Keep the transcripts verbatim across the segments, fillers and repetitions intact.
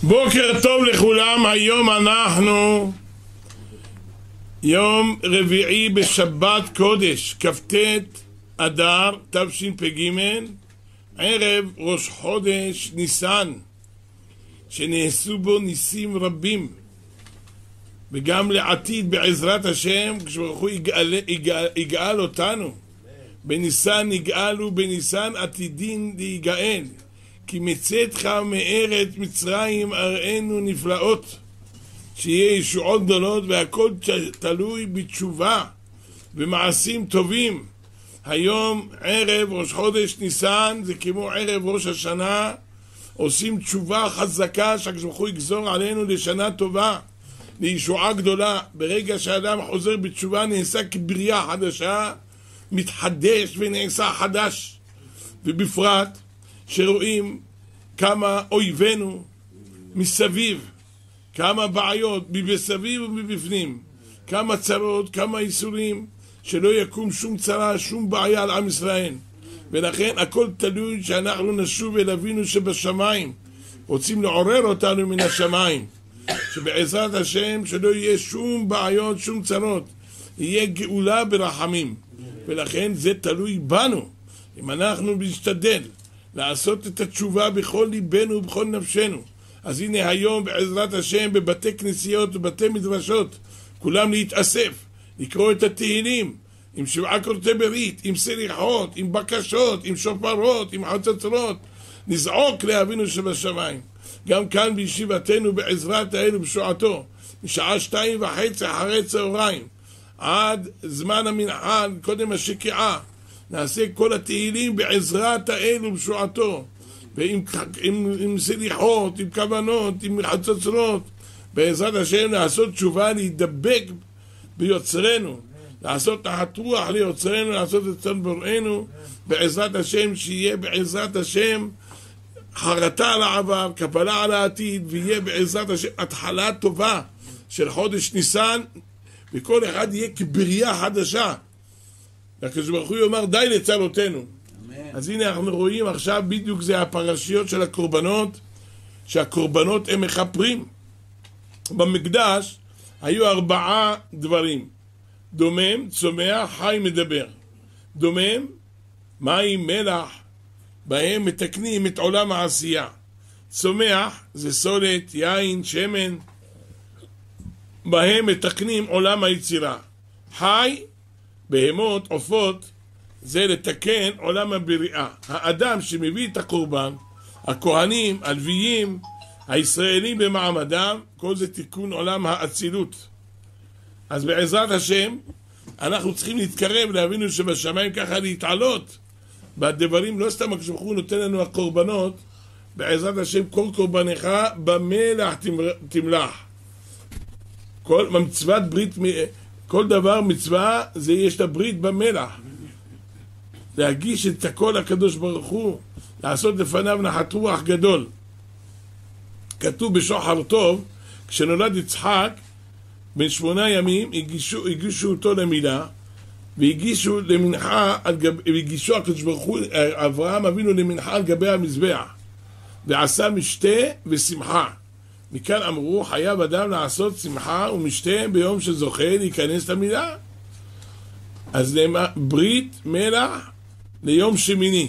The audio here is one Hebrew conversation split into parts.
בוקר טוב לכולם. היום אנחנו יום רביעי בשבת קודש, כ"ט אדר תשפ"ג, ערב ראש חודש ניסן, שנעשו בו ניסים רבים, וגם לעתיד בעזרת השם, כשברוך הוא יגאל, יגאל, יגאל אותנו. בניסן יגאלו, בניסן עתידין להיגאל. כי מצאתך מארץ מצרים אראנו נפלאות, שיהיה ישועות גדולות, והכל תלוי בתשובה ומעשים טובים. היום ערב ראש חודש ניסן, זה כמו ערב ראש השנה, עושים תשובה חזקה שהקדוש יגזור עלינו לשנה טובה, לישועה גדולה. ברגע שהאדם חוזר בתשובה נעשה כבריאה חדשה, מתחדש ונעשה חדש. ובפרט שרואים כמה אויבינו מסביב, כמה בעיות מבסביב ומבפנים, כמה צרות, כמה איסורים, שלא יקום שום צרה, שום בעיה על עם ישראל. ולכן הכל תלוי שאנחנו נשוב אל אבינו שבשמיים, רוצים לעורר אותנו מן השמיים, שבעזרת השם שלא יהיה שום בעיות, שום צרות, יהיה גאולה ברחמים. ולכן זה תלוי בנו, אם אנחנו נשתדל לעשות את התשובה בכל ליבנו ובכל נפשנו. אז הנה היום בעזרת השם בבתי כנסיות ובתי מדרשות כולם להתאסף, לקרוא את התהילים עם שבעה קורטי ברית, עם סליחות, עם בקשות, עם שופרות, עם חצוצרות, נזעוק לאבינו שבשמיים. גם כאן בישיבתנו בעזרת האל ובשועתו, משעה שתיים וחצי אחרי צהריים עד זמן המנחה, קודם השקיעה, נעשה כל התהילים בעזרת האל ובשועתו, ועם עם, עם סליחות, עם כוונות, עם חצוצרות, בעזרת השם לעשות תשובה, להידבק ביוצרנו, לעשות תחת רוח ליוצרנו, לעשות את צאן בוראנו, בעזרת השם, שיהיה בעזרת השם חרטה על העבר, קבלה על העתיד, ויהיה בעזרת השם התחלה טובה של חודש ניסן, וכל אחד יהיה כבריאה חדשה. הקדוש ברוך הוא יאמר די לצרותינו. אז הנה אנחנו רואים עכשיו בדיוק זה הפרשיות של הקורבנות, שהקורבנות הם מכפרים. במקדש היו ארבעה דברים: דומם, צומח, חי, מדבר. דומם, מים, מלח, בהם מתקנים את עולם העשייה. צומח זה סולת, יין, שמן, בהם מתקנים עולם היצירה. חי, בהמות, עופות, זה לתקן עולם הבריאה. האדם שמביא את הקורבן, הכהנים, הלוויים, הישראלים במעמדם, כל זה תיקון עולם האצילות. אז בעזרת השם אנחנו צריכים להתקרב לאבינו שבשמיים, ככה להתעלות בדברים. לא סתם הקדוש ברוך הוא נותן לנו הקורבנות, בעזרת השם כל קורבנך במלח תמלח. כל מצוות ברית, כל דבר מצווה זה יש את הברית במלח, להגיש את הכל לקדוש ברוך הוא, לעשות לפניו נחת רוח גדול. כתוב בשוחר טוב, כשנולד יצחק בן שמונה ימים הגישו, הגישו אותו למילה, והגישו למנחה על גב, והגישו הקדוש ברוך הוא, אברהם אבינו, למנחה על גבי המזבח, ועשה משתה ושמחה. מכאן אמרו חייב אדם לעשות שמחה ומשתה ביום שזוכה להיכנס למילה. אז למה ברית מלח ליום שמיני,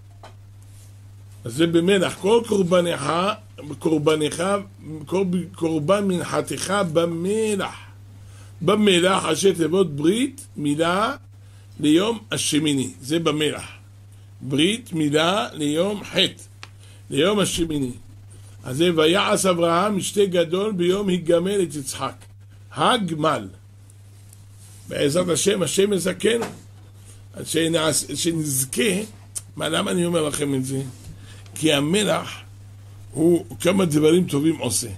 אז זה במלח. כל קורבנך, קורבנך, קורבן מנחתך במלח, במלח אשר תיבות ברית מילה ליום השמיני, זה במלח. ברית מילה ליום חטא, ליום השמיני. אז זה ויעש אברהם משתה גדול ביום הגמל את יצחק, הגמל. בעזרת השם, השם מזכנו, שנזכה. מה, למה אני אומר לכם את זה? כי המלח הוא כמה דברים טובים עושה.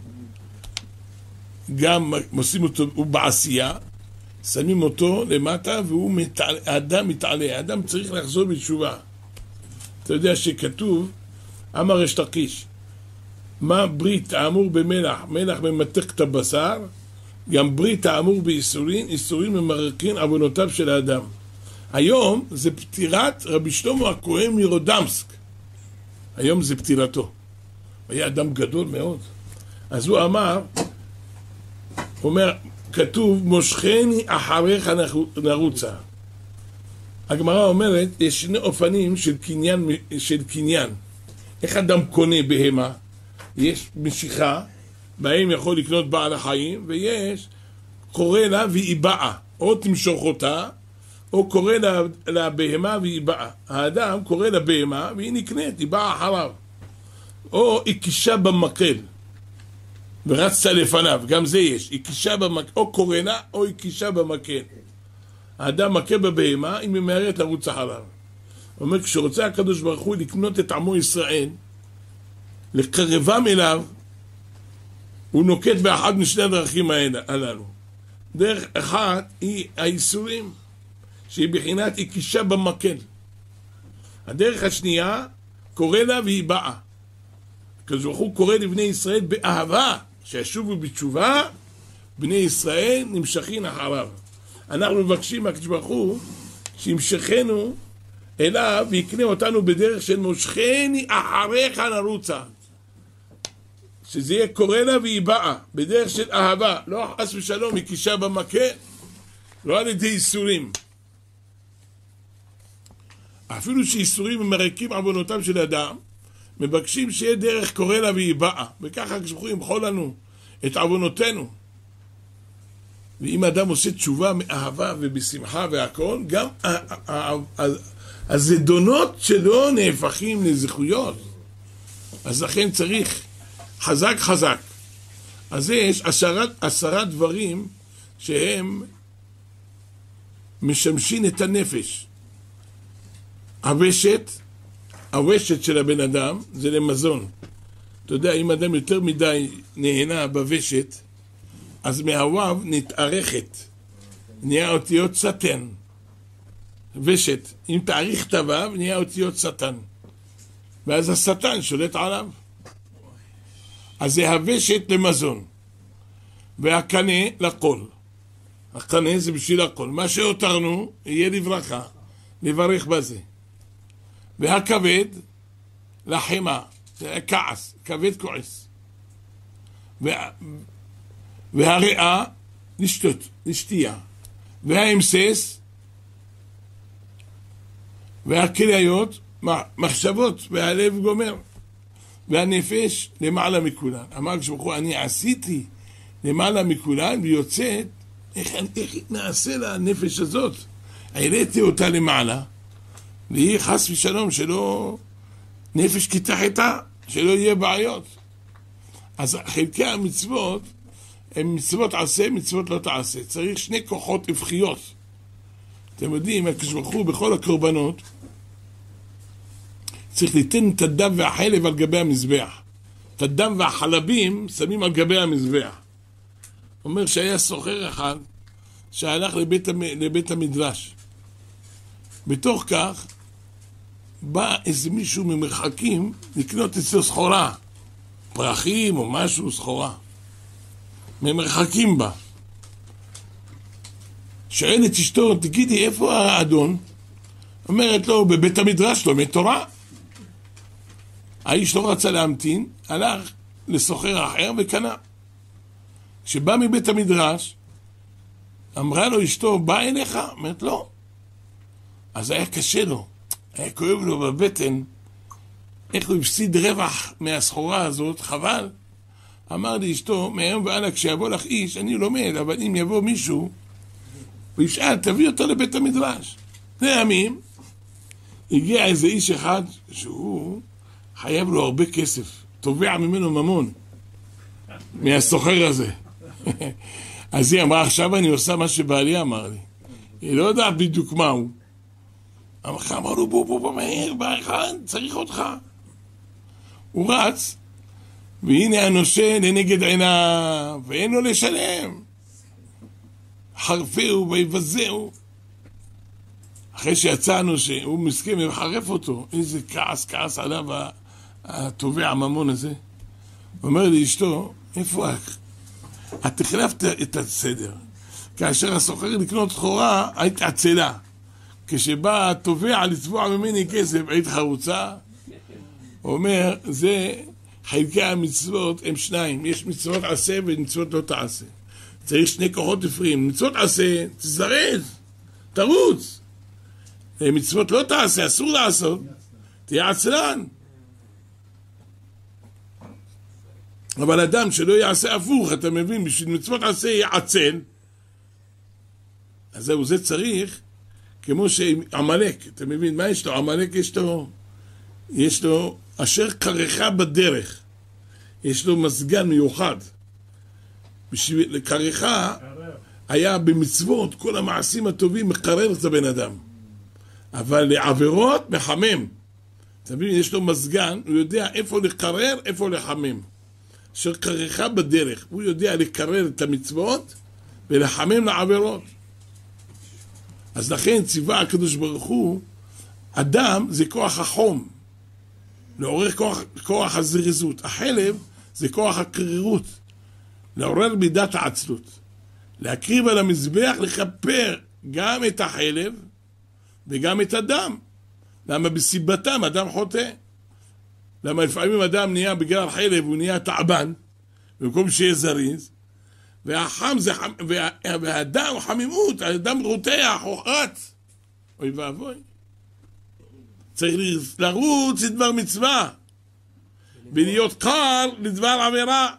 גם עושים אותו, הוא בעשייה, שמים אותו למטה והוא מתעלה, האדם מתעלה, האדם צריך לחזור בתשובה. אתה יודע שכתוב, אמר יש תקיש, מה ברית האמור במלח? מלח ממתק את הבשר, גם ברית האמור באיסורין, איסורין ממרקין עוונותיו של האדם. היום זה פטירת רבי שלמה הכהן מרודמסק, היום זה פטירתו. היה אדם גדול מאוד, אז הוא אמר, הוא אומר, כתוב, מושכני אחריך נרוצה. הגמרא אומרת, יש שני אופנים של קניין, של קניין. איך אדם קונה בהמה? יש משיכה, בהם יכול לקנות בעל החיים, ויש קורא לה והיא באה. או תמשוך אותה, או קורא לה, לה בהמה והיא באה. האדם קורא לה בהמה והיא נקנית, היא באה אחריו. או היא קישה במקל, ורצת לפניו, גם זה יש. היא קישה במקל, או קורא לה, או היא קישה במקל. האדם מכה בבהמה, היא ממהרת לרוץ אחריו. הוא אומר, כשרוצה הקדוש ברוך הוא לקנות את עמו ישראל, לקרבם אליו, הוא נוקט באחד משני הדרכים הללו. דרך אחת היא האיסורים, שהיא בחינת היא קישה במקל. הדרך השנייה, קורא לה והיא באה. הקדוש ברוך הוא קורא לבני ישראל באהבה, שישובו בתשובה, בני ישראל נמשכים אחריו. אנחנו מבקשים מהקדוש ברוך הוא שימשכנו אליו ויקנה אותנו בדרך של מושכני אחריך נרוצה, שזה יהיה קורא לה והיא באה בדרך של אהבה, לא חס ושלום היא קישה במכה, לא על ידי איסורים. אפילו שאיסורים מרקים עוונותיו של אדם, מבקשים שיהיה דרך קורא לה והיא באה, וככה הקדוש ברוך הוא ימחול לנו את עוונותינו. ואם אדם עושה תשובה מאהבה ובשמחה והכל, גם הזדונות שלו נהפכים לזכויות. אז לכן צריך חזק חזק. אז יש עשרה, עשרה דברים שהם משמשים את הנפש. הוושט, הוושט של הבן אדם זה למזון. אתה יודע, אם אדם יותר מדי נהנה בוושט, אז מהוו נתארכת, נהיה אותיות סטן. ושת, אם תאריך את הוו, נהיה אותיות סטן. ואז השטן שולט עליו. אז זה הוושט למזון. והקנה לכל. הקנה זה בשביל הכל. מה שהותרנו, יהיה לברכה. לברך בזה. והכבד לחמה. זה כעס. כבד כועס. וה... והריאה לשתות, לשתייה, והאמסס והכליות מחשבות, והלב גומר, והנפש למעלה מכולן. אמר כשבחור, אני עשיתי למעלה מכולן, ויוצאת, איך, איך נעשה לה הנפש הזאת? העליתי אותה למעלה, והיא חס ושלום שלא נפש כתחתה, שלא יהיה בעיות. אז חלקי המצוות הם מצוות עשה, מצוות לא תעשה. צריך שני כוחות הבחיות. אתם יודעים, הקדוש ברוך הוא בכל הקורבנות צריך ליתן את הדם והחלב על גבי המזבח. את הדם והחלבים שמים על גבי המזבח. אומר שהיה סוחר אחד שהלך לבית, לבית המדרש. בתוך כך בא איזה מישהו ממרחקים לקנות אצלו סחורה, פרחים או משהו, סחורה. ממרחקים בה. שואל את אשתו, תגידי, איפה האדון? אומרת לו, בבית המדרש לומד תורה. האיש לא רצה להמתין, הלך לסוחר אחר וקנה. כשבא מבית המדרש, אמרה לו אשתו, בא אליך? אומרת לא. אז היה קשה לו, היה כואב לו בבטן, איך הוא הפסיד רווח מהסחורה הזאת, חבל. אמר לי אשתו, מהיום והלאה כשיבוא לך איש, אני לומד, אבל אם יבוא מישהו, הוא ישאל, תביא אותו לבית המדרש. לימים, הגיע איזה איש אחד, שהוא חייב לו הרבה כסף, תובע ממנו ממון, מהסוחר הזה. אז היא אמרה, עכשיו אני עושה מה שבעלי אמר לי. היא לא יודעת בדיוק מה הוא. אמר לו, בוא, בוא, בוא, מהר, בא אחד, צריך אותך. הוא רץ, והנה הנושה לנגד עיניו, ואין לו לשלם. חרפהו ויבזהו. אחרי שיצא הנושה, הוא מסכים וחרף אותו. איזה כעס, כעס עליו התובע הממון הזה. הוא אומר לי, אשתו, איפה את? את החלפת את הסדר. כאשר הסוחר לקנות סחורה, היית עצלה. כשבא התובע לצבוע ממני כסף, היית חרוצה. הוא אומר, זה חלקי המצוות הם שניים, יש מצוות עשה ומצוות לא תעשה. צריך שני כוחות תפרים, מצוות עשה, תזרז, תרוץ. מצוות לא תעשה, אסור לעשות, תהיה עצלן. אבל אדם שלא יעשה הפוך, אתה מבין, בשביל מצוות עשה יהיה עצל. אז זהו, זה צריך, כמו שעמלק, אתה מבין, מה יש לו? עמלק יש לו, יש לו אשר קרחה בדרך, יש לו מסגן מיוחד. בשביל קרחה היה במצוות, כל המעשים הטובים מקרר את הבן אדם. אבל לעבירות מחמם. אתה מבין, יש לו מסגן, הוא יודע איפה לקרר, איפה לחמם. אשר קרחה בדרך, הוא יודע לקרר את המצוות ולחמם לעבירות. אז לכן ציווה הקדוש ברוך הוא, אדם זה כוח החום, לעורר כוח, כוח הזריזות. החלב זה כוח הקרירות, לעורר מידת העצלות. להקריב על המזבח, לכפר גם את החלב וגם את הדם. למה בסיבתם אדם חוטא? למה לפעמים אדם נהיה בגלל החלב, הוא נהיה תעבן, במקום שיהיה זריז, והחם זה חם, וה, והדם חמימות, האדם רותח, חוחץ. אוי ואבוי. צריך לרוץ לדבר מצווה, ולהיות קר לדבר עבירה.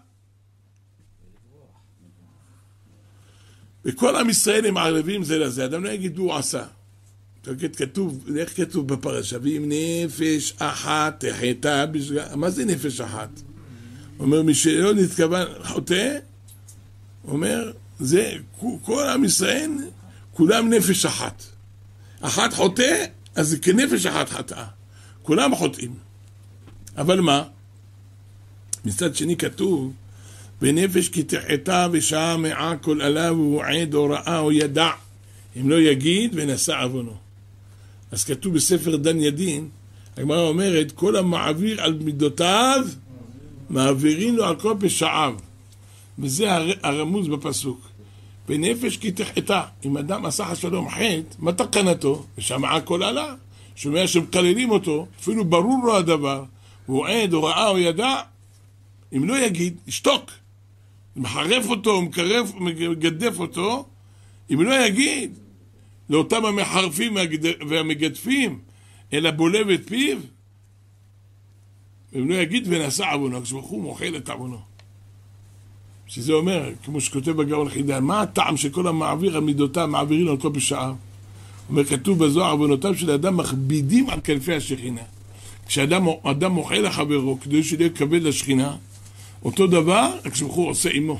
וכל עם ישראל הם ערבים זה לזה, אדם לא יגיד הוא עשה. כתוב, איך כתוב בפרשה? ואם נפש אחת תחטא בשגגה. מה זה נפש אחת? אומר, מי שלא נתכוון חוטא, אומר, זה, כל עם ישראל, כולם נפש אחת. אחת חוטא, אז זה כנפש אחת חטאה. כולם חוטאים. אבל מה? מצד שני כתוב, בנפש כי תחטא ושעה מעה כל עליו הוא עד או ראה או ידע, אם לא יגיד ונשא עוונו. אז כתוב בספר דן ידין, הגמרא אומרת, כל המעביר על מידותיו, מעבירים לו על כל פשעיו. וזה הרמוז בפסוק. בנפש כי תחטא, אם אדם עשה חשלום חטא, מה תקנתו? ושמעה כל עלה, שומע שמקללים אותו, אפילו ברור לו הדבר, הוא עד או ראה או ידע, אם לא יגיד, ישתוק. מחרף אותו, מקרף, מגדף אותו, אם לא יגיד, לאותם המחרפים והמגדפים, אלא בולב את פיו, אם לא יגיד ונעשה עוונו, כשבחור מוחל את עוונו. שזה אומר, כמו שכותב בגאון חידן, מה הטעם שכל המעביר על מידותיו, מעבירים על כל פשעיו? אומר, כתוב בזוהר, עוונותיו של האדם מכבידים על כנפי השכינה. כשאדם אדם מוחל לחברו, כדי שלא יקבל לשכינה, אותו דבר, כשבחור עושה עמו.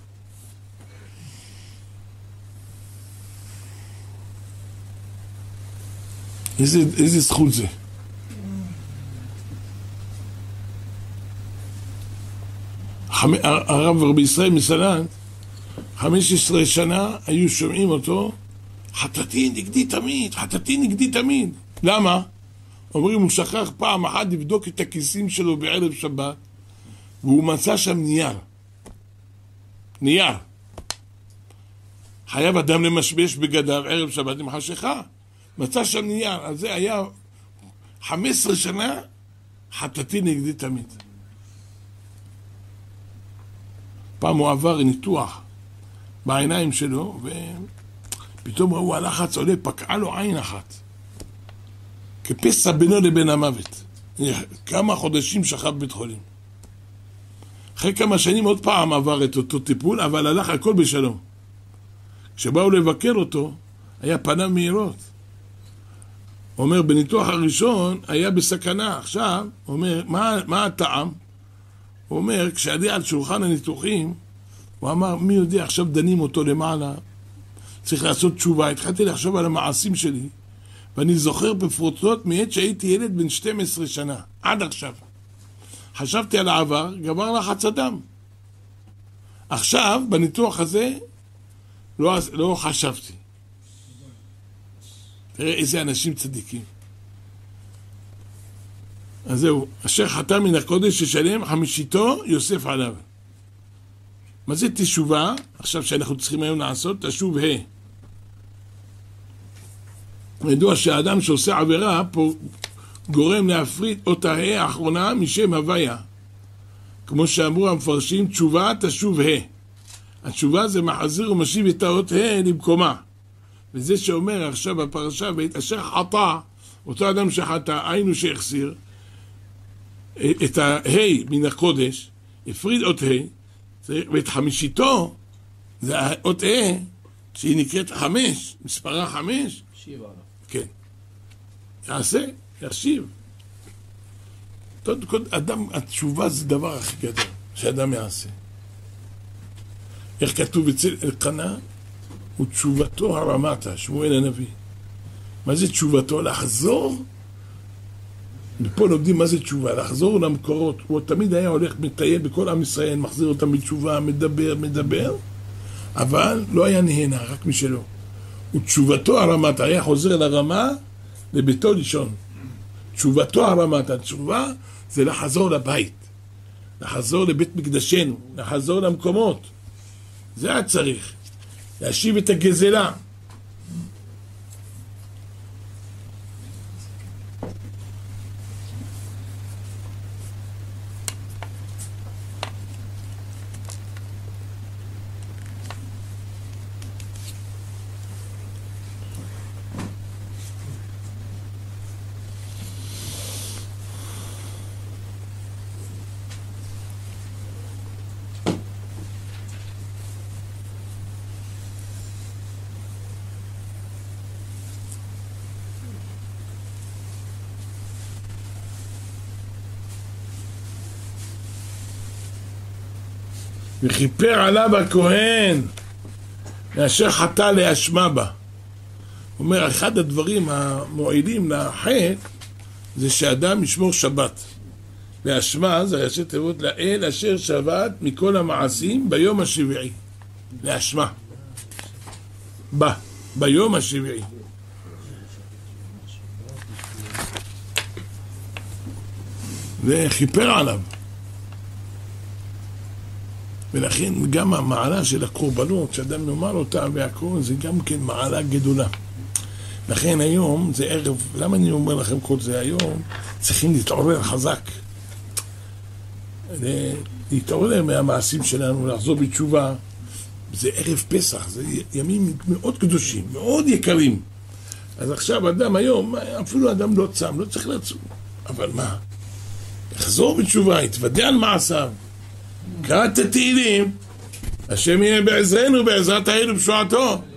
איזה, איזה זכות זה? הרב רבי ישראל מסלנט, חמש עשרה שנה היו שומעים אותו, חטאתי נגדי תמיד, חטאתי נגדי תמיד. למה? אומרים, הוא שכח פעם אחת לבדוק את הכיסים שלו בערב שבת, והוא מצא שם נייר. נייר. חייב אדם למשבש בגדיו ערב שבת עם חשיכה. מצא שם נייר. אז זה היה חמש עשרה שנה, חטאתי נגדי תמיד. פעם הוא עבר ניתוח בעיניים שלו, ופתאום ראו הלחץ עולה, פקעה לו עין אחת. כפסע בינו לבין המוות. כמה חודשים שכב בבית חולים. אחרי כמה שנים עוד פעם עבר את אותו טיפול, אבל הלך הכל בשלום. כשבאו לבקר אותו, היה פניו מהירות. הוא אומר, בניתוח הראשון היה בסכנה. עכשיו, הוא אומר, מה, מה הטעם? הוא אומר, כשעדי על שולחן הניתוחים, הוא אמר, מי יודע, עכשיו דנים אותו למעלה, צריך לעשות תשובה. התחלתי לחשוב על המעשים שלי, ואני זוכר בפרוטות מעת שהייתי ילד בן שתים עשרה שנה, עד עכשיו. חשבתי על העבר, גבר לחץ אדם. עכשיו, בניתוח הזה, לא, לא חשבתי. תראה איזה אנשים צדיקים. אז זהו, אשר חטא מן הקודש ששלם חמישיתו יוסף עליו. מה זה תשובה? עכשיו שאנחנו צריכים היום לעשות, תשוב ה'. ידוע שהאדם שעושה עבירה פה גורם להפריד אותה ה' האחרונה משם הוויה. כמו שאמרו המפרשים, תשובה תשוב ה'. התשובה זה מחזיר ומשיב את האות ה' למקומה. וזה שאומר עכשיו בפרשה, ואת אשר חטא, אותו אדם שחטא, היינו שהחסיר, את ה' מן הקודש, הפריד אות ה', ואת חמישיתו, זה האות ה', שהיא נקראת חמש, מספרה חמש. שיב עליו. כן. יעשה, ישיב. כל אדם, התשובה זה דבר הכי גדול, שאדם יעשה. איך כתוב אצל אלקנה? ותשובתו הרמתה, שמואל הנביא. מה זה תשובתו? לחזור? ופה לומדים מה זה תשובה, לחזור למקורות. הוא תמיד היה הולך מטייל בכל עם ישראל, מחזיר אותם בתשובה, מדבר, מדבר, אבל לא היה נהנה, רק משלו. ותשובתו הרמתה, היה חוזר לרמה, לביתו לישון. תשובתו הרמתה, התשובה זה לחזור לבית, לחזור לבית מקדשנו, לחזור למקומות. זה היה צריך, להשיב את הגזלה. וכיפר עליו הכהן מאשר חטא להשמה בה. הוא אומר, אחד הדברים המועילים לחטא זה שאדם ישמור שבת. להשמה זה ראשי תיבות לאל אשר שבת מכל המעשים ביום השביעי. להשמה. בה, ביום השביעי. וכיפר עליו. ולכן גם המעלה של הקורבנות, שאדם נאמר אותה והכל, זה גם כן מעלה גדולה. לכן היום זה ערב, למה אני אומר לכם כל זה היום? צריכים להתעורר חזק. להתעורר מהמעשים שלנו, לחזור בתשובה. זה ערב פסח, זה ימים מאוד קדושים, מאוד יקרים. אז עכשיו אדם היום, אפילו אדם לא צם, לא צריך לצום. אבל מה? לחזור בתשובה, יתוודע על מעשיו. קראת תהילים, השם יהיה בעזרנו, בעזרת האל ובשועתו.